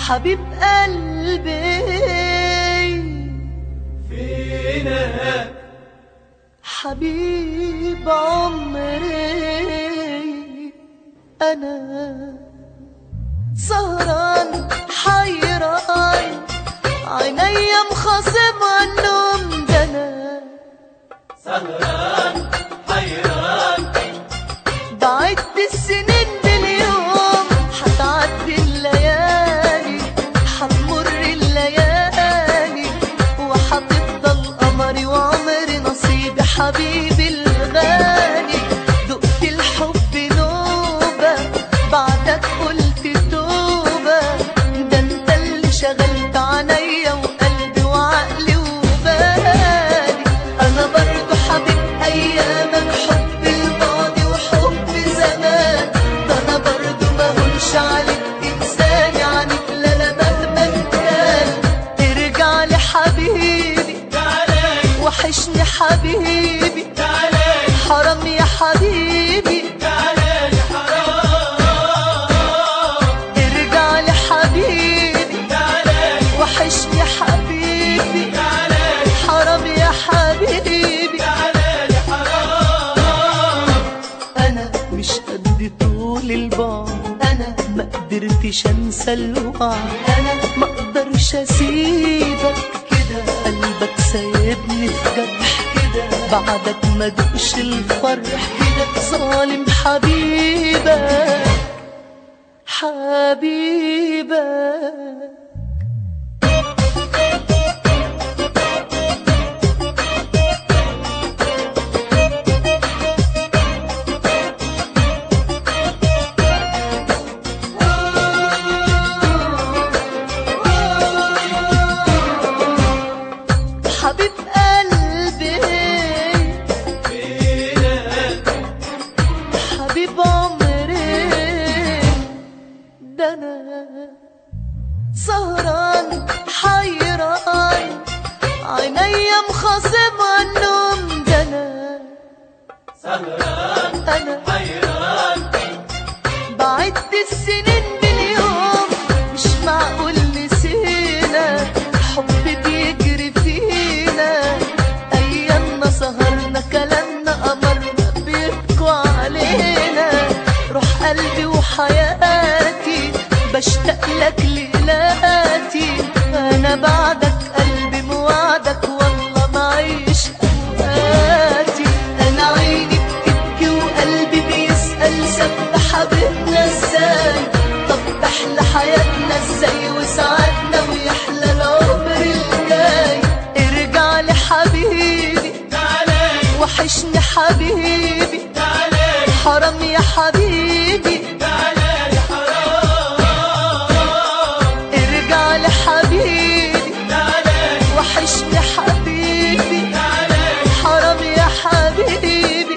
حبيب قلبي فينا، حبيب عمري، أنا سهران حيران عينيا مخاصمة النوم، ده أنا سهران حيران بعد السنين باليوم، حتعدي الليالي حتمر الليالي وحتفضل قمري وعمري نصيبي حبيبي الغالي. دقت الحب نوبة بعدك قلت توبة، ده انت اللي شغلت عينيا وقلبي وعقلي وبالي. انا برضو حبيب ايامك، حب الماضي وحب زمان، ده انا برضو ما هونش عليك انسان عنك لا لا مهما كان. ارجع لي حبيبي وحشني حبيبي، حرام يا حبيبي ارجع لي حبيبي وحشني حبيبي، حرام يا حبيبي. انا مش قد طول البعد، انا ما قدرتش انسى الوعد، انا ما اقدرش اسيبك كده، قلبك سايبني في جرح كده، بعدك ما دوقش الفرح كده. ظالم حبيبك حبيبك. حبيب قلبي فينا، حبيب عمري، ده انا سهران حيران عينيا مخاصمة النوم، ده انا سهران انا حيران بعد السنين باليوم، مش معقول نسينا حب بيجري فينا، ايامنا سهرنا كلامنا قمرنا بيبكوا علينا. روح قلبي وحياتي بشتاق لك ليلاتي، انا بعدك قلبي موعدك والله معيش اوقاتي. انا عيني بتبكي وقلبي بيسأل ساب حبيبنا ازاي، طب تحلى حياتنا ازاي وسعادنا ويحلى العمر الجاي. ارجع لي حبيبي وحشني حبيبي، حرام يا حبيبي ارجع لي حبيبي وحشني حبيبي، حرام يا حبيبي.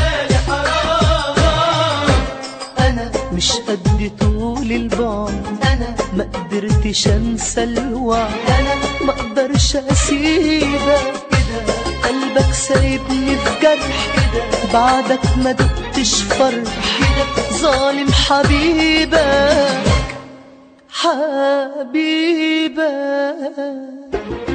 انا مش قد طول البعد، انا ما قدرتش انسى الوعد، انا ما اقدرش اسيبك كده، قلبك سايبني في جرح كده، بعدك ما دقتش فرح كده. ظالم حبيبك حبيبك.